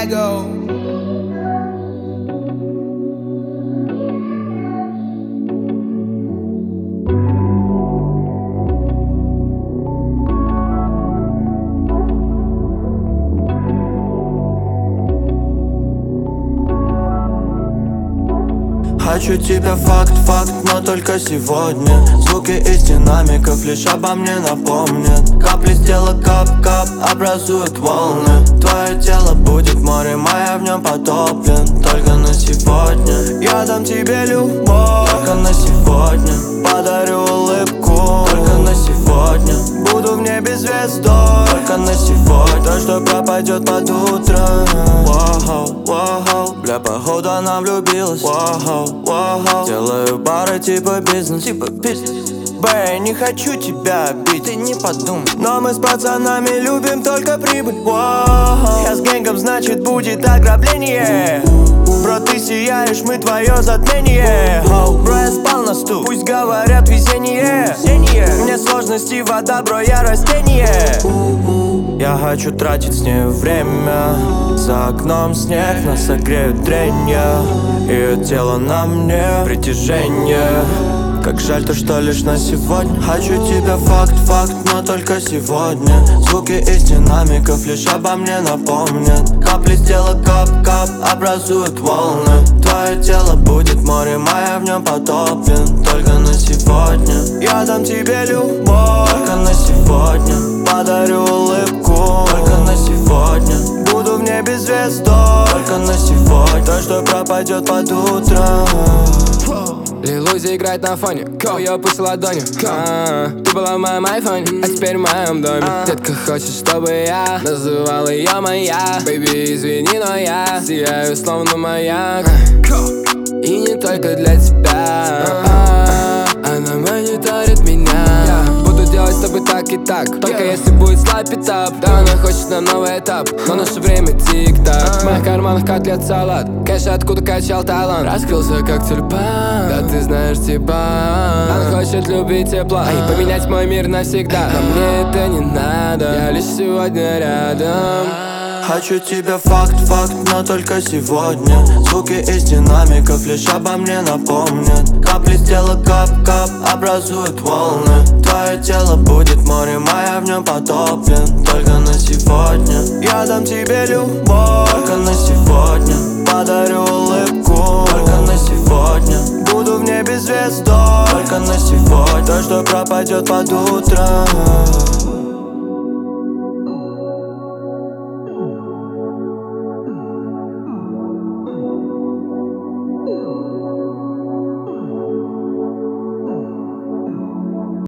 go. Хочу тебя факт, но только сегодня. Звуки из динамиков лишь обо мне напомнят. Капли с тела кап-кап образуют волны. Твое тело будет морем, а я в нем потоплен. Только на сегодня я дам тебе любовь. Только на сегодня подарю улыбку. Только на сегодня буду в небе звездой. Только на сегодня то, что пропадет под утро. Воу, воу, бля, походу она влюбилась. Воу, воу, делаю бары типа бизнес. Бэй, не хочу тебя бить, ты не подумай. Но мы с пацанами любим только прибыль. Воу, я с гэнгом, значит будет ограбление. Бро, ты сияешь, мы твое затмение. Бро, я спал на стул, пусть говорят везение. Мне сложности, вода, бро, я растение. Я хочу тратить с ней время. За окном снег, нас согреют тренья. Ее тело на мне, притяжение. Как жаль то, что лишь на сегодня. Хочу тебя факт, но только сегодня. Звуки из динамиков лишь обо мне напомнят. Капли с тела кап-кап образуют волны. Твое тело будет морем, а я в нем потоплен. Только на сегодня я дам тебе любовь. Только на сегодня подарю улыбку. Только на сегодня буду в небе звездой. Только на сегодня то, что пропадет под утро. Лил Узи играет на фоне, ее пусть ладонью. Ты была в моем айфоне, а теперь в моем доме. Детка хочет, чтобы я называл ее моя. Бэйби, извини, но я сияю словно маяк. И не только для тебя. Она мониторит меня. Буду делать с тобой так и так. Только если будет слайп этап. Да, она хочет на новый этап, но наше время тик-так. В моих карманах котлет салат. Кэш, откуда качал талант. Раскрылся как тюльпан. Да ты знаешь типа. Она хочет любить тепла и поменять мой мир навсегда. Но мне это не надо, я лишь сегодня рядом. Хочу тебя факт, но только сегодня. Звуки из динамиков лишь обо мне напомнят. Капли с тела кап-кап образуют волны. Твое тело будет морем, а я в нем потоплен. Только на сегодня я дам тебе любовь. Только на сегодня подарю улыбку. Только на сегодня буду в небе звездой. Только на сегодня то, что пропадет под утро.